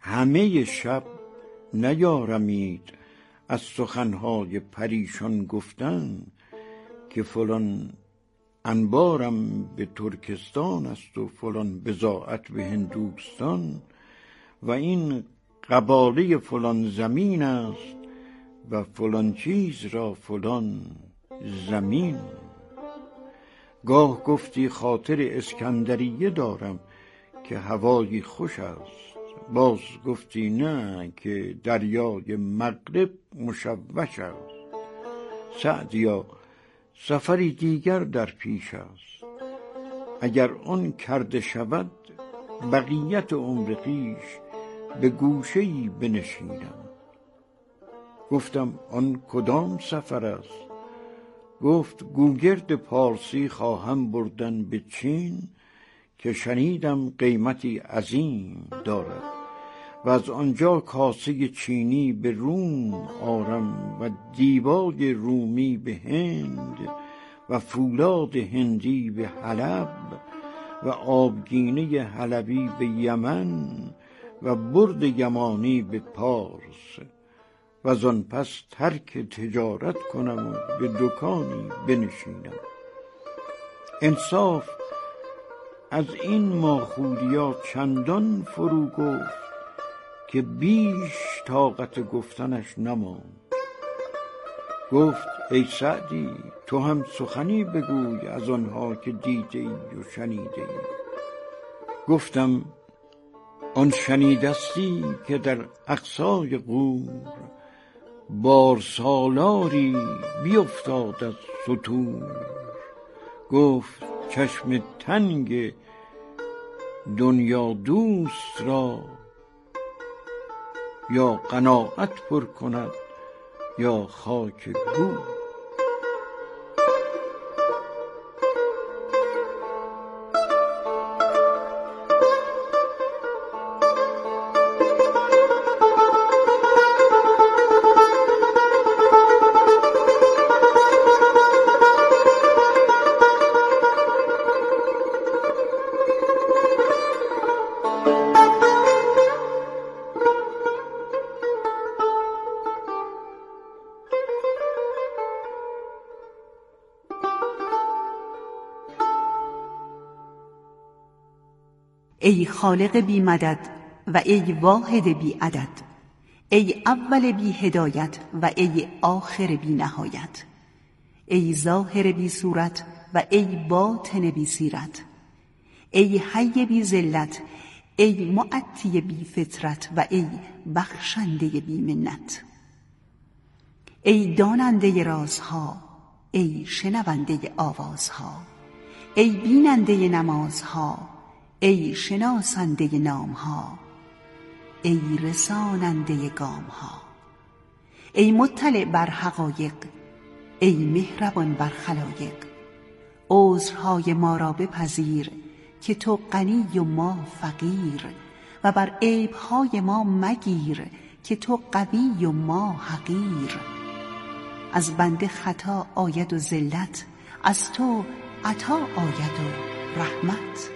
همه شب نیارمید از سخنهای پریشان گفتن که فلان انبارم به ترکستان است و فلان بضاعت به هندوستان و این قباله فلان زمین است و فلان چیز را فلان زمین. گاه گفتی خاطر اسکندریه دارم که هوایی خوش است، باز گفتی نه که دریای مغرب مشوش است. سعدیا سفری دیگر در پیش است، اگر آن کرده شود بقیت عمر خویش به گوشه‌ای بنشینم. گفتم آن کدام سفر است؟ گفت گوگرد پارسی خواهم بردن به چین که شنیدم قیمتی عظیم دارد و از آنجا کاسه چینی به روم آرم و دیبای رومی به هند و فولاد هندی به حلب و آبگینه حلبی به یمن و برد یمانی به پارس و از آن پس ترک تجارت کنم و به دکانی بنشینم. انصاف از این ماخولیا چندان فرو گفت که بیش طاقت گفتنش نماند. گفت ای سعدی تو هم سخنی بگوی از آنها که دیده ای و شنیده ای. گفتم آن شنیدستی که در اقصای غور بارسالاری بیفتاد از ستور. گفت چشم تنگ دنیا دوست را یا قناعت پر کند یا خاک گور. ای خالق بی مدد و ای واحد بی عدد، ای اول بی هدایت و ای آخر بی نهایت، ای ظاهر بی صورت و ای باطن بی سیرت، ای حی بی ذلت، ای معطی بی فطرت و ای بخشنده بی منت، ای داننده رازها، ای شنونده آوازها، ای بیننده نمازها، ای شناسنده نامها، ای رساننده گامها، ای مطلع بر حقایق، ای مهربان بر خلایق. عذرهای ما را بپذیر که تو غنی و ما فقیر و بر عیبهای ما مگیر که تو قوی و ما حقیر. از بنده خطا آید و ذلت، از تو عطا آید و رحمت.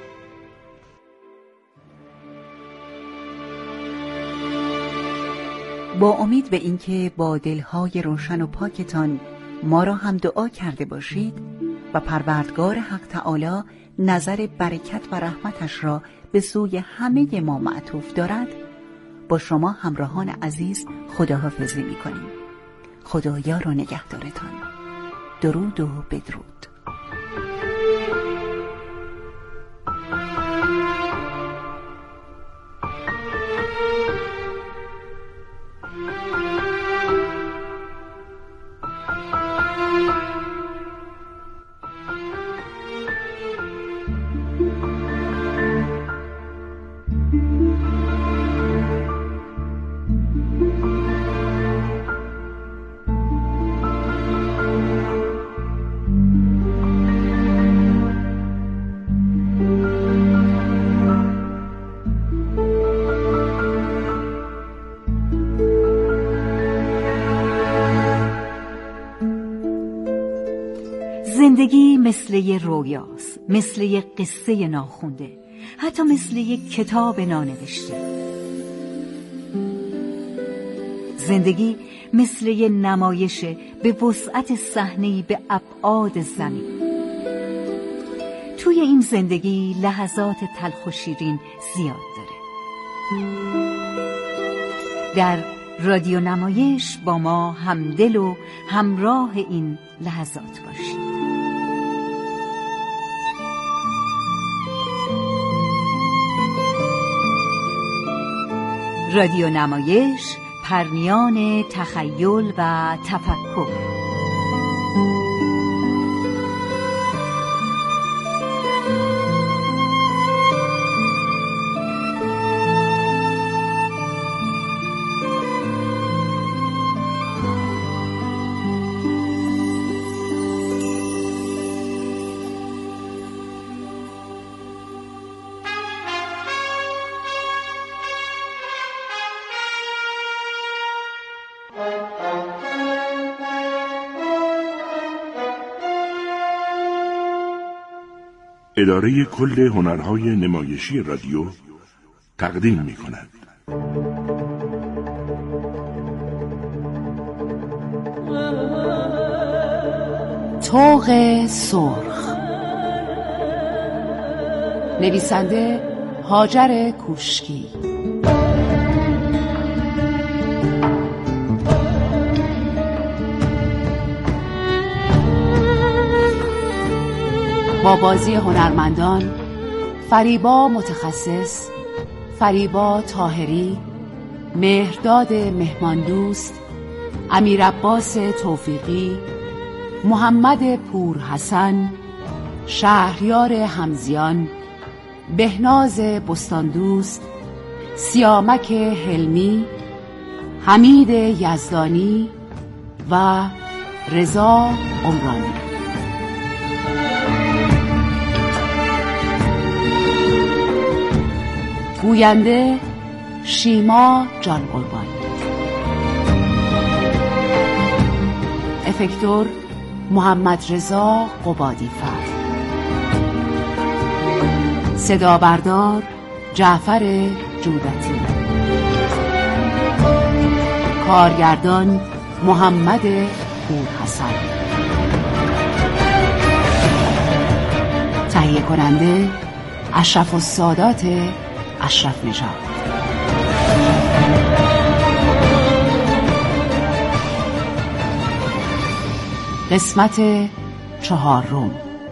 با امید به اینکه با دلهای روشن و پاکتان ما را هم دعا کرده باشید و پروردگار حق تعالی نظر برکت و رحمتش را به سوی همه ما معطوف دارد، با شما همراهان عزیز خداحافظی می‌کنیم. خدایار و نگهدارتان. درود و بدرود. زندگی مثل یه رویاست، مثل یه قصه ناخونده، حتی مثل یه کتاب نانوشته. زندگی مثل یه نمایش به وسعت صحنه‌ای به ابعاد زمین. توی این زندگی لحظات تلخ و شیرین زیاد داره. در رادیو نمایش با ما همدل و همراه این لحظات باشید. رادیو نمایش، پرنیان تخیل و تفکر. اداره کل هنرهای نمایشی رادیو تقدیم می‌کند. طوق سرخ، نویسنده هاجر کوشکی، با بازی هنرمندان فریبا متخصص، فریبا طاهری، مهرداد مهماندوست، امیرعباس توفیقی، محمد پورحسن، شهریار حمزیان، بهناز بستاندوست، سیامک حلمی، حمید یزدانی و رضا عمرانی. گوینده شیما جان قربانی. افکتور محمد رضا قبادی فرد. صدا بردار جعفر جودتی. کارگردان محمد پورحسن. تهیه کننده اشرف السادات اشرف نژاد. قسمت 4.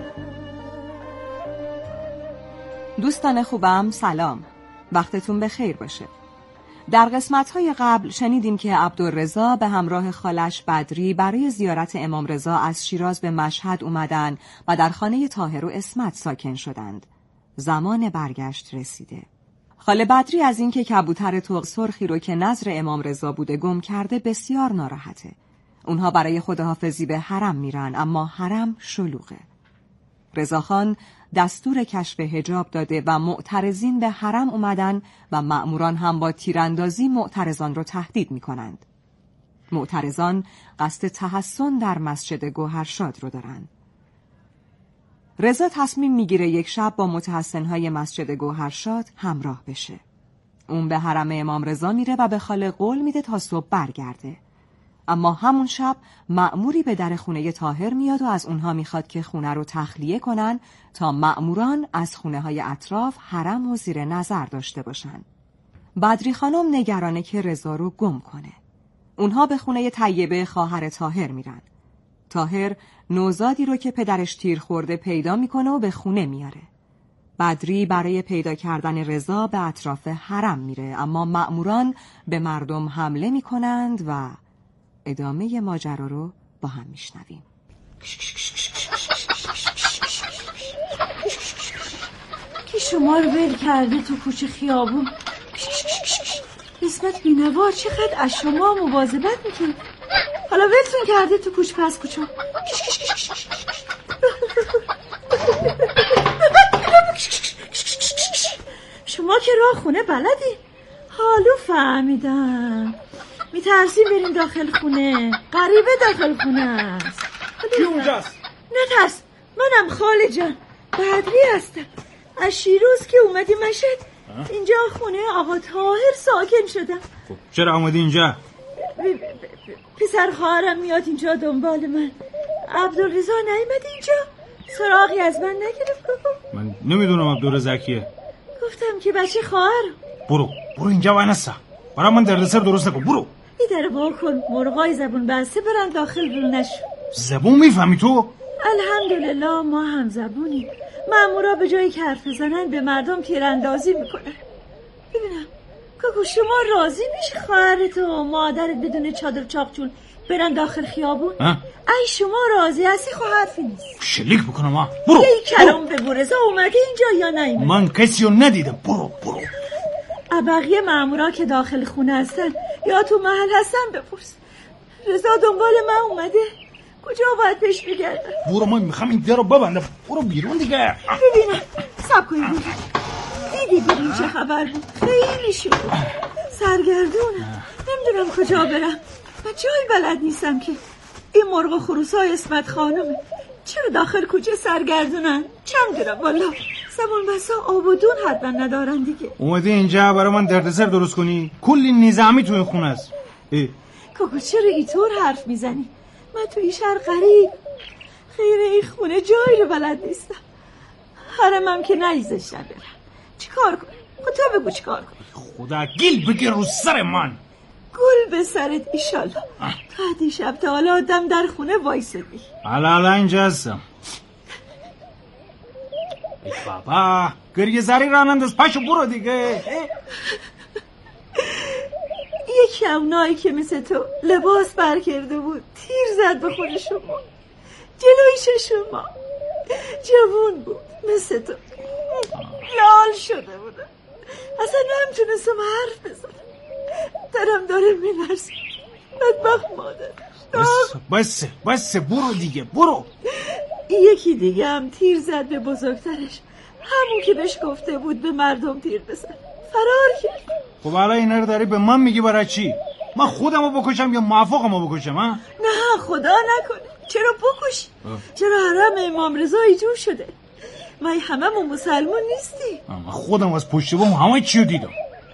دوستان خوبم سلام، وقتتون بخیر باشه. در قسمت‌های قبل شنیدیم که عبدالرضا به همراه خالش بدری برای زیارت امام رضا از شیراز به مشهد اومدن و در خانه طاهر و عصمت ساکن شدند. زمان برگشت رسیده. خاله بدری از اینکه کبوتر طوق سرخی رو که نظر امام رضا بوده گم کرده بسیار ناراحته. اونها برای خداحافظی به حرم میرن، اما حرم شلوغه. رضاخان دستور کشف حجاب داده و معترضین به حرم اومدن و مأموران هم با تیراندازی معترضان رو تهدید میکنند. معترضان قصد تحصن در مسجد گوهرشاد رو دارن. رضا تصمیم میگیره یک شب با متحصنهای مسجد گوهرشاد همراه بشه. اون به حرم امام رضا میره و به خاله قول میده تا صبح برگرده. اما همون شب مأموری به در خونه طاهر میاد و از اونها میخواد که خونه رو تخلیه کنن تا مأموران از خونه های اطراف حرم و زیر نظر داشته باشن. بدری خانم نگرانه که رضا رو گم کنه. اونها به خونه طیبه خواهر طاهر میرن. طاهر نوزادی رو که پدرش تیر خورده پیدا میکنه و به خونه میاره. بدری برای پیدا کردن رضا به اطراف حرم میره، اما مأموران به مردم حمله میکنند و ادامه ماجرا رو با هم میشنویم. کی شما رو ول کرده تو کوچه خیابون؟ عصمت بینوار چقدر از شما مواظبت میکنه. حالا ولتون کرده تو کوچه پس کوچه. شما که راه خونه بلدی؟ حالو فهمیدم. میترسیم بریم داخل خونه. غریبه داخل خونه است. کی اونجاست؟ نترس، منم خاله جان، بدری هستم. از شیروز که اومدی مشهد اینجا خونه آقا طاهر ساکن شدم. خب چرا اومدی اینجا؟ پسر خواهرم میاد اینجا دنبال من. عبدالرضا نیامد اینجا؟ سراغی از من نگرفت کوکو؟ من نمیدونم عبدالرضا کیه. گفتم که بچه خواهرم. برو اینجا وای نسا. برای من دردسر درست نکن. برو. این در وا کن. مرغای زبون بسته برن داخل رو نشو. زبون میفهمی تو؟ الحمدلله ما هم زبونیم. مامورا به جایی که حرف بزنن به مردم تیراندازی میکنن. ببینم کوکو شما راضی میشی خواهرت و مادرت بدون چادر چاقچول برن داخل خیابون؟ ای شما راضی هستی؟ خب حرفی نیست. شلیک بکنم ها. برو. یه کلام به رضا اومده اینجا یا نیومده؟ من کسی رو ندیدم. برو. بقیه مامورا که داخل خونه هستن یا تو محل هستن بپرس. رضا دنبال من اومده. کجا باید پیش بگردم؟ برو من میخوام این در رو ببندم. برو بیرون دیگه. ببینم سب کنید. دیدی ببین چه خبر بود؟ خیلی شد. سرگردونم. نمیدونم کجا برم. من جایی بلد نیستم که. این مرغ و خروسای اسمت خانومه. چرا داخل کوچه سرگردونن؟ چه میدونم والا. زمان بسا آب و دون حتما ندارن دیگه. اومدی اینجا برای من دردسر درست کنی؟ کلی نظامی تو این خونه است. کوکو چرا اینطور حرف میزنی؟ من تو این شهر غریب. خیره این خونه جایی رو بلد نیستم. حرمم که نیزشتم برم. چی کار کنم؟ خود تو بگو چی کار کنم؟ خدا گیل بگیر رو سر من. گل به سرت ایشالله. تا دیشب تا حالا آدم در خونه وایسدی. حالا اینجا هستم. ای بابا گریه زری ران انداز. پاشو برو دیگه. یکی اونایی که مثل تو لباس بر کرده بود تیر زد به خود شما. جلوی شما جوون بود مثل تو. لال شده بودم. اصلا نمیتونستم حرف بزنم. درم داره میلرزه. بدبخت مادر. بس برو دیگه. برو. یکی دیگه هم تیر زد به بزرگترش. همون که بهش گفته بود به مردم تیر بزن. فرار کرد. خب حالا اینا رو داری به من میگی برای چی؟ من خودمو بکشم یا موافقمو بکشم ها؟ نه خدا نکنه. چرا بکشی؟ چرا حرم امام رضا ایجور شده؟ ما هممون مسلمان نیستی؟ من خودم از پشت بوم همه چی رو دیدم.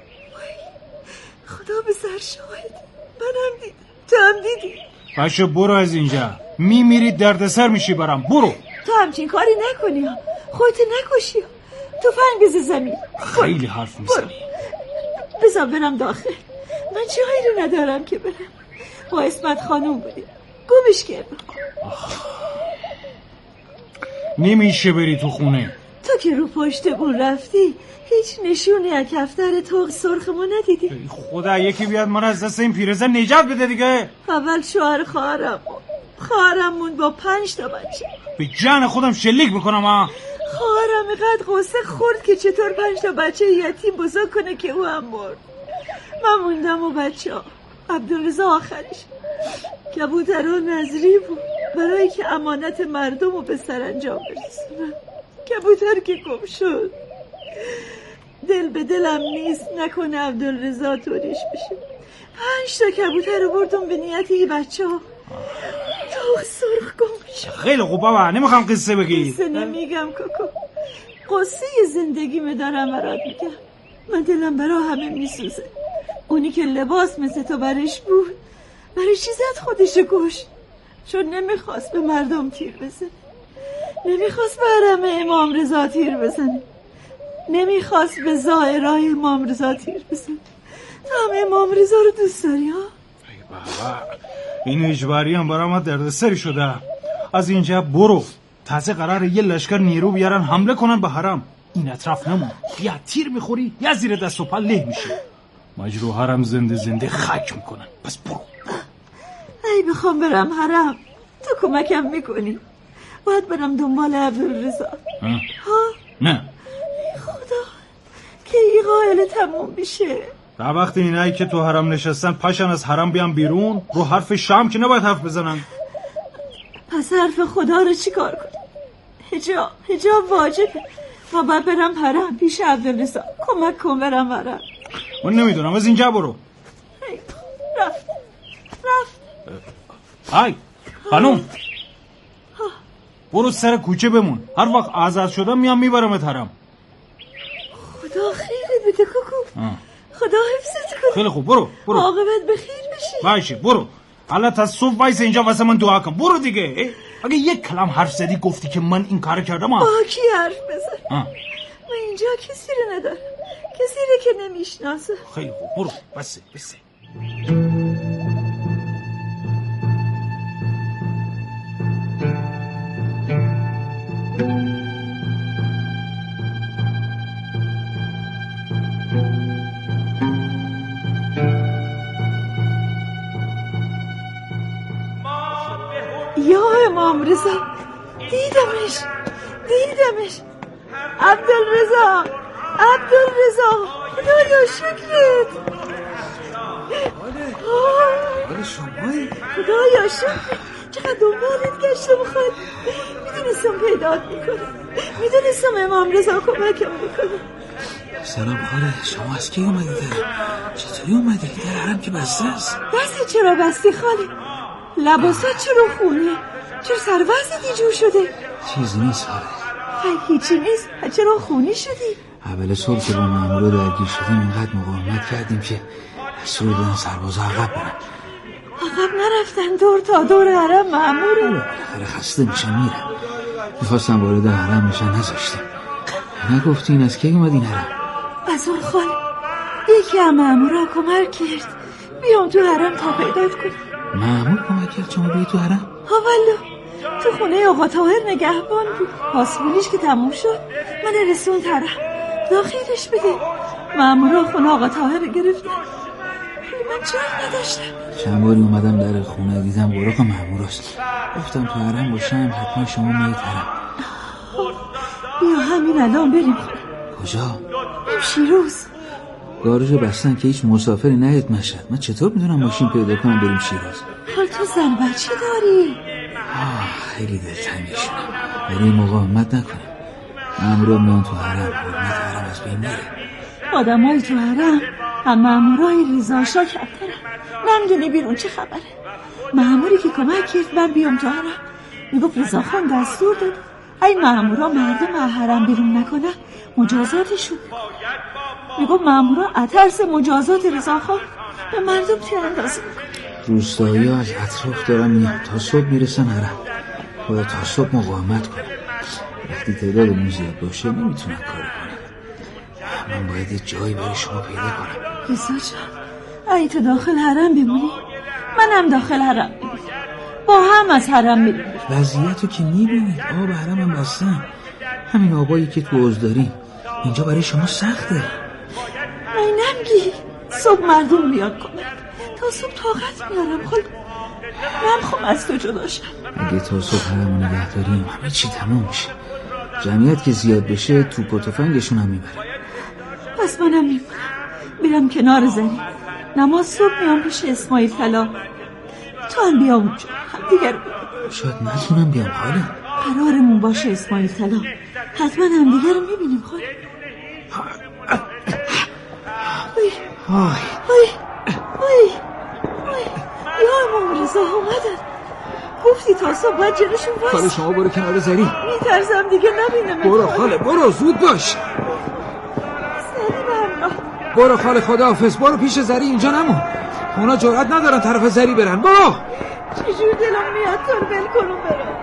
خدا به سر شاهد. منم دیدم. تو هم دیدی. پاشو برو از اینجا. میمیری دردسر میشی برام. برو. تو همچین کاری نکنی ها. خودت نکشی ها. تفنگ بزن زمین. خیلی حرف میزنی. بذار برم داخل. من جایی رو ندارم که برم. با اسمت خانوم بودیم. گمش کردم. نمیشه بری تو خونه. تو که رو پشتمون رفتی هیچ نشونی از کفتر تو سرخمون ندیدی. خدا یکی بیاد من از دست این پیرزن نجات بده دیگه. اول شوهر خواهرمون با 5 تا بچه. به جان خودم شلیک بکنم ها. خواهرم اینقدر غصه خورد که چطور 5 تا بچه یتیم بزرگ کنه که او هم مرد. من موندم و بچه ها. عبدالرضا آخرش کبوترها نظری بود برای که امانت مردم رو به سرانجام برسونم. کبوتر که گم شد. دل به دلم نیست نکنه عبدالرضا طوریش بشه. 5 تا کبوتر رو بردم به نیت این بچه ها. تو سرخ گم شد. خیلی خوب بابا نمیخوام قصه بگی. قصه نمیگم کوکو. قصه زندگی می دارم برات میگم. من دلم برا همه میسوزه. اونی که لباس مثل تو برش بود برای چی زد خودشو کشت؟ چون نمیخواست به مردم تیر بزنه. نمیخواست به حرم امام رضا تیر بزنه. نمیخواست به زائرای امام رضا تیر بزنه. تو هم امام رضا رو دوست داری ها؟ ای بابا این اجباری هم برای ما دردسری شده. از اینجا برو. تازه قراره یه لشکر نیرو بیارن حمله کنن به حرم. این اطراف نمون. یا تیر میخوری یا زیر دست و پا له میشی. مجروح حرم زنده خاک میکنن. پس برو. ای بخوام برم حرم تو کمکم میکنی. باید برم دنبال عبدالرضا. ها؟ نه خدا که این قائل تموم بشه. تا وقتی اینایی که تو حرم نشستن پاشن از حرم بیان بیرون. رو حرف شام که نباید حرف بزنن. پس حرف خدا رو چی کار کنم؟ حجاب واجبه. ما باید برم حرم پیش عبدالرضا. کمک کن برم حرم. من نمیدونم از اینجا برو. رفت های خانوم برو سر کوچه بمون. هر وقت آزاد شدم میام میبرمت حرم. خدا خیره بده کوکو. خدا حفظت کنه. خیلی خوب برو عاقبت بخیر بشی. باشه برو. حالا تا صبح وایس اینجا واسه من دعا کن. برو دیگه. اگه یک کلام حرف زدی گفتی که من این کارو کردم با کی حرف بزن؟ من اینجا کسی رو ندارم، کسی رو که نمیشناسه. خیلی خوب برو. بسه. یا امام رضا، دیدمش. عبدالرضا، خدایا شکرت. خدایا شکرت. چقدر دنبالت گشتم خود. میدونستم پیدات میکنم، میدونستم امام رضا کمکم میکنه. سلام خاله، شما از کی اومدید؟ چطوری اومدی؟ در حرم که بسته است. دست چرا بستی خاله؟ لباسات چرا خونه؟ چرا سر وضعیت جور شده؟ چیزی نیست خاله. هیچی نیست؟ چرا خونی شدی؟ اول صبح که با مامورا درگیر شدیم اینقدر مقاومت کردیم که دستور دادن سربازا عقب برن. عقب نرفتن؟ دور تا دور حرم ماموره. آخر خسته میشن میرن. میخواستم وارد حرم میشن نذاشتیم. نگفتی این از کی اومد این حرم؟ از اون خاله یکی هم مامورا کمک کرد بیام تو حرم تا پیدات کنم. مامور کمک کرد شما بیایی تو حرم؟ ها والله، تو خونه آقا طاهر نگهبان بود. پاسپولیش که تموم شد من رسون حرم. داخلش بده. مامورا خونه آقا طاهر گرفتن. من جایی نداشتم. چند باری اومدم در خونه دیدم براق ماموراست. گفتم تو حرم باشم حتما شما میایید حرم. بیا همین الان بریم. کجا؟ بریم شیراز. گاراژو بستن که هیچ مسافری نیاد مشهد. من چطور میدونم ماشین پیدا کنم بریم شیراز؟ حال تو زن بچه داری؟ خیلی دلتنگشونم، ولی مقاومت نکنم. مامورا میان تو حرم، حرمت حرم از بین میره. آدمای تو حرم هم مامورای رضا شاه کمترن. نمیدونی بیرون چه خبره. ماموری که کمک کرد من بیام تو حرم میگفت رضا خان دستور داد ای مامورا مردم حرم بیرون نکنن مجازاتشون. میگفت مامورا اترس مجازات رضا خان به مردم تیراندازی میکنن. روستایی ها از اطراف دارن میان تا صبح میرسن حرم. باید تا صبح مقاومت کنم. وقتی تعدادمون زیاد باشه نمیتونن کاری کنن. من باید یه جایی برای شما پیدا کنم. رضا جان، ای تو داخل حرم بمونی منم داخل حرم بمونی، با هم از حرم میریم. وضعیتو که میبینید، آب حرم هم بستن. همین آبایی که تو حوض داریم اینجا برای شما سخته. من نمگی صبح مردم میاد کنن تا صبح طاقت میارم. خود نمخوام از تو جدا شم. اگه تا صبح حرم نگه داریم همه چی تموم میشه. جمعیت که زیاد بشه توپ و تفنگشون هم میبرن. پس منم میمونم میرم کنار زنی. نماز صبح میام پیش اسماعیل طلا. تو هم بیا اونجا هم دیگر ببینیم. شاید نتونم بیام حالا. قرارمون باشه اسماعیل طلا. حتما هم دیگر رو میبینیم. خود یا امام رضا اومدن. گفتی تا صبح باید جلوشون باست. خاله شما برو کنار زری. میترسم دیگه نبینم. برو خاله برو، زود باش. زری برگاه. برو خاله خداحافظ. برو پیش زری، اینجا نمون. اونا جرئت ندارن طرف زری برن. برو. چجور دلم میاد تو رو ول کنم برم.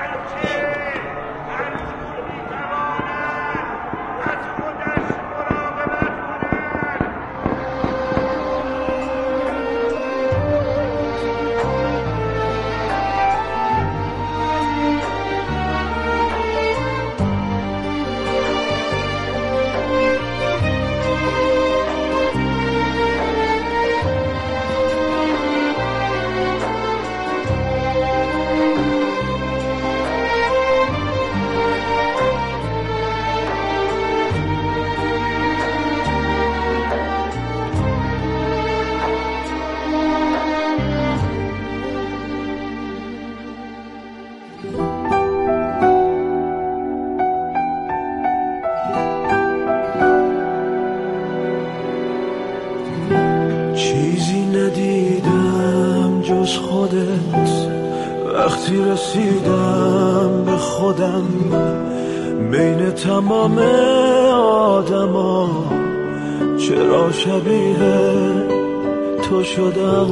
وقتی رسیدم به خودم بین تمام آدما چرا شبیه تو تو شدم،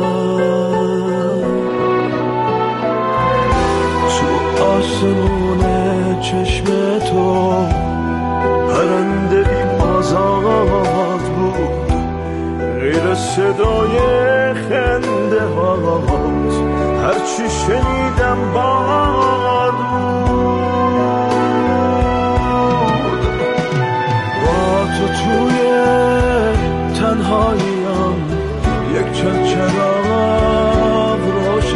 تو آسمون چشم تو پرنده بی آزاد بود، غیر صدای خنده هات هرچی شنیدم باد بود. با تو توی تنهاییم یک چراغ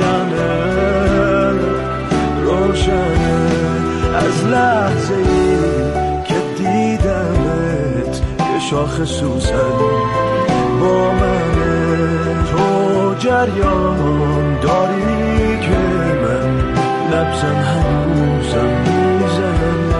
روشنه از لحظه ای که دیدمت یه شاخ سوسن با منه. تو جریان داری که من نبضم هنوزم میزنه.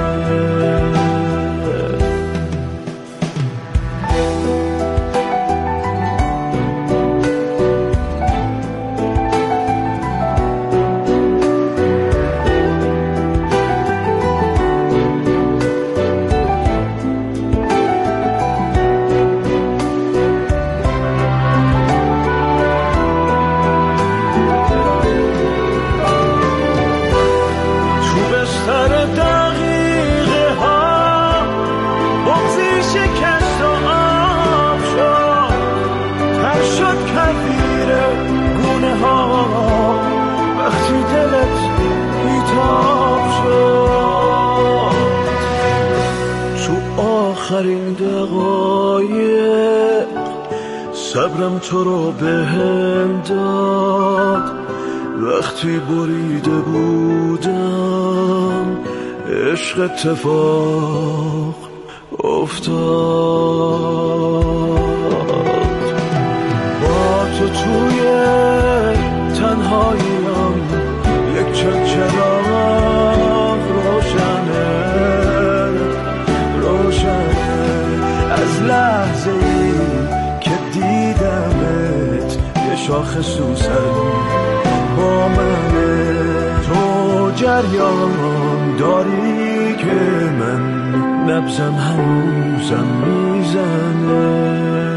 آخرین دقایق صبرم تو رو بهم داد، وقتی بریده بودم عشق اتفاق افتاد. با تو توی تنهاییم یک چراغ روشنه از لحظه ای که دیدمت یه شاخ سوسن با منه. تو جریان داری که من نبضم هنوزم میزنه.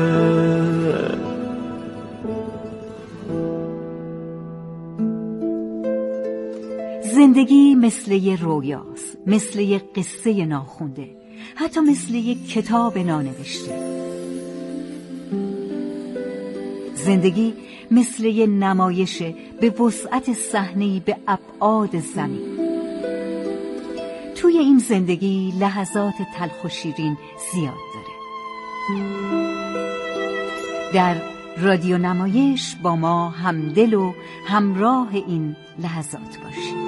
زندگی مثل یه رویاست، مثل یه قصه ناخونده، حتی مثل یک کتاب نانوشته. زندگی مثل یه نمایشه به وسعت صحنه‌ای به ابعاد زمین. توی این زندگی لحظات تلخ و شیرین زیاد داره. در رادیو نمایش با ما همدل و همراه این لحظات باشید.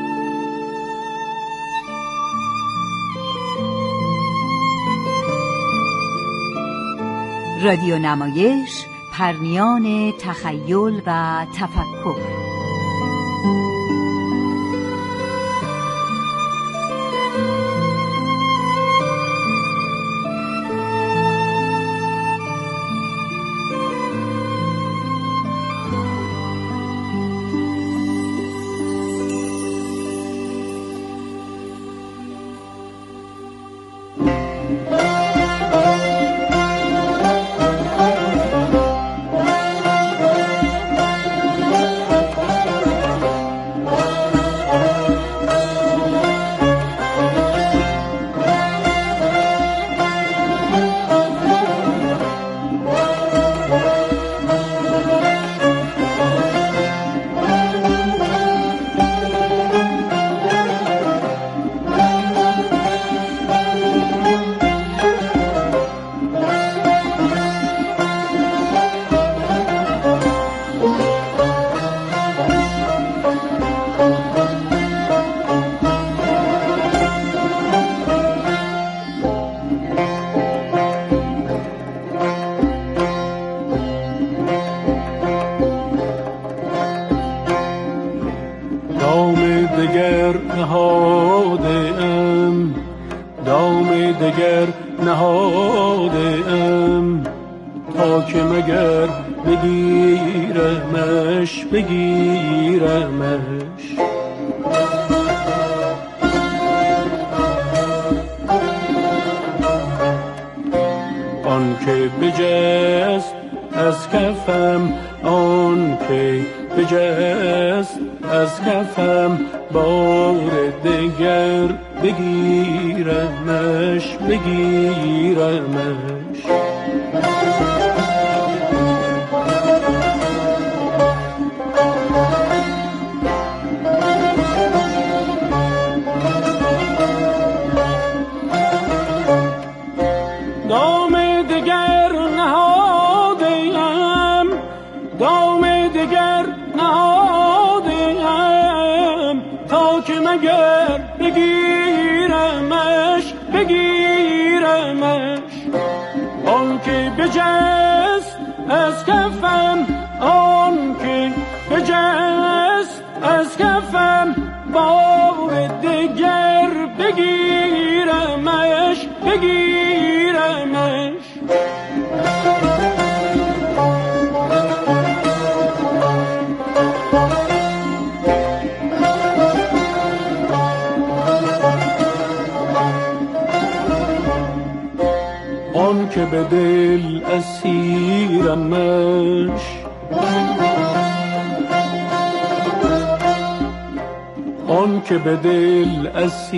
رادیو نمایش، پرنیان تخیل و تفکر. دگر نهادم تا که مگر بگیرمش آن که بجست از کفم آن که بجست از کفم بار دگر بگیرمش بگیرمش آن که بجست از کفم آن که بجست از کفم بار دگر بگیرمش آن که به دل اسیرمش آن که به دل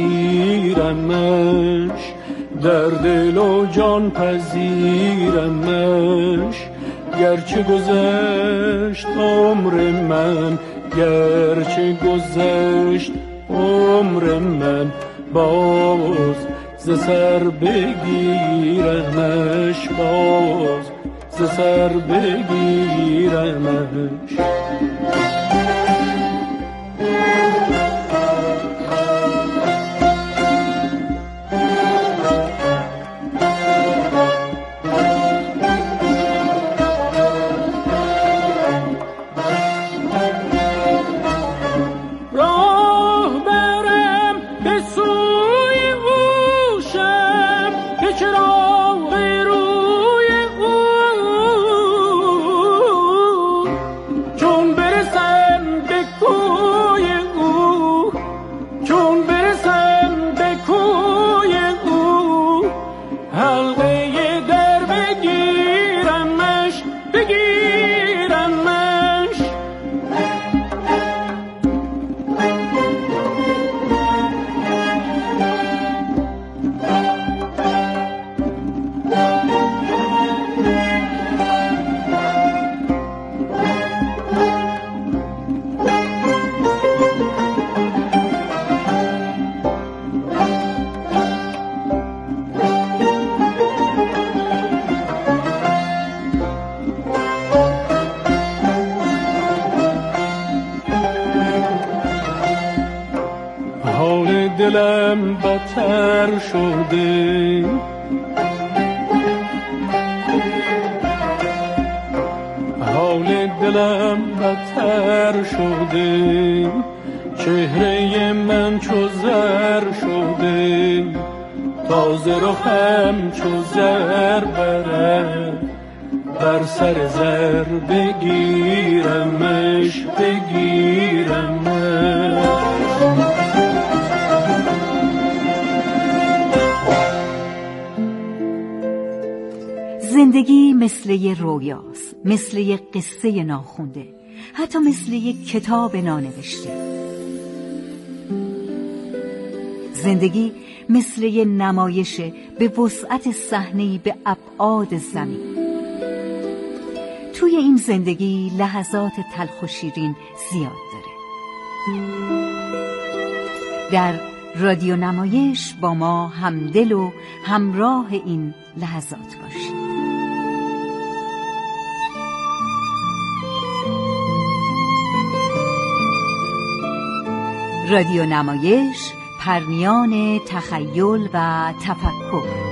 اسیرمش در دل و جان پذیرمش گرچه گذشت عمر من گرچه گذشت عمر من باز ز سر بگیرمش باز ز سر بگیرمش دلم بدتر شده حال دلم بدتر شده چهره من چو زر شده تازه رخم چو زر برد بر سر زر بگیرمش زندگی مثل یه رویاست، مثل یه قصه ناخونده، حتی مثل یه کتاب نانوشته. زندگی مثل یه نمایشه به وسعت صحنه‌ای به ابعاد زمین. توی این زندگی لحظات تلخ و شیرین زیاد داره. در رادیو نمایش با ما همدل و همراه این لحظات باشید. رادیو نمایش، پرمیان تخیل و تفکر.